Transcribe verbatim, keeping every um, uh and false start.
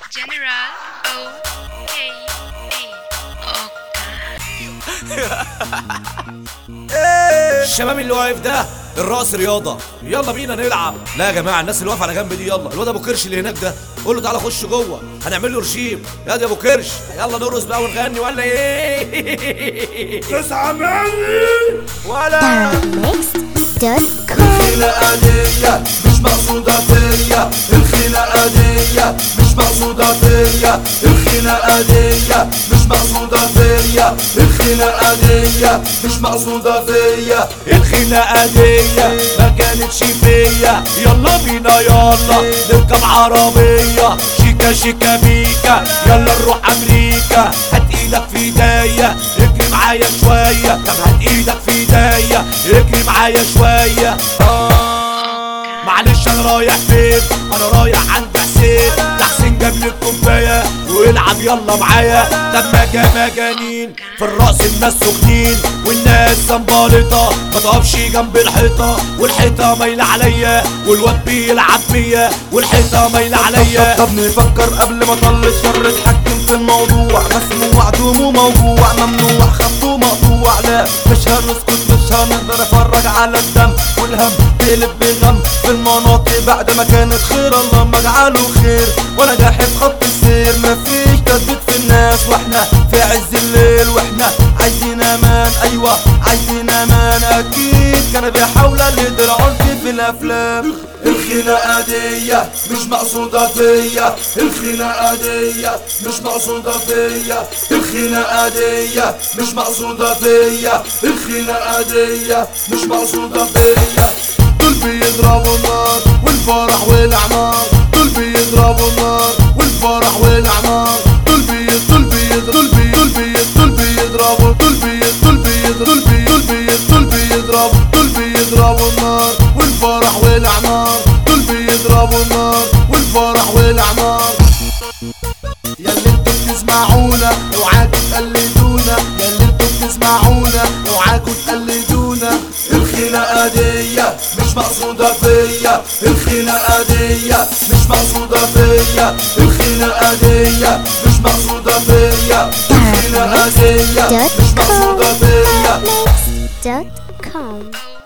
General O K A الشباب اللي واقف ده الرقص رياضة، يلا بينا نلعب. لا يا جماعة، الناس اللي واقفة على جنب دي يلا. الواد ابو كرش اللي هناك ده قول له تعالى خش جوه هنعمل له رجيم. يا دي ابو كرش يلا نرقص بقى ونغني ولا ايه؟ تسعة مني ولا الخناقة دية مش مقصودة فيا، الخناقة دية مش مقصودة فيا، الخناقة دية مش مقصودة فيا، الخناقة دية مش مقصودة فيا، الخناقة دية ما كانتش فيا. يلا بينا يلا نركب عربية شيكا شيكا بيكا، يلا نروح امريكا. هات ايدك في ايديا اجري معايا شوية، طب هات ايدك في ايديا اجري معايا شوية. آه معلش انا رايح فين؟ انا رايح عند حسين، ده حسين جاب لي الكوباية والعب يلا معايا. طب مجا مجانين في الرقص الناس سخنين والناس زنبالطة، ما تقفش جنب الحيطة والحيطة مايلة عليا والواد بيلعب بيا والحيطة مايلة عليا. طب نفكر قبل ما طل الشر اتحكم في الموضوع، مسموع دوم موجوع ممنوع خط مقطوع. لا مش هنسكت مش هنقدر افرج على الدم والهم تقلب بغم في المناطق بعد ما كانت خير. الله ما اجعله خير ولا جاحد خط السير، مفيش تثبيت في الناس واحنا في عز الليل واحنا عايزين امان. ايوه عايزين امان اكيد كانوا بيحاولوا اللي يدرعوا في الافلام. الخناقة دية مش مقصودة فيا، الخناقة دية مش مقصودة فيا، الخناقة دية مش مقصودة فيا، الخناقة دية مش مقصودة فيا. دول بيضربوا النار والفرح والاعمار، دول بيضربوا النار والفرح والاعمار، دول بيض دول بيض دول بيض دول بيض دول بيضربوا دول بيض دول بيض دول بيض دول بيض دول بيضربوا دول بيضربوا النار والفرح والاعمار، دول بيضربوا النار والفرح والاعمار. يا اللي انتوا بتسمعونا اوعاكوا تقلدونا، يا اللي انتوا بتسمعونا اوعاكوا تقلدونا. الخناقة دية مش مقصودة فيا، الخناقة دية مش مقصودة فيا، الخناقة دية مش مقصودة فيا، الخناقة دية مش مقصودة فيا. Dot com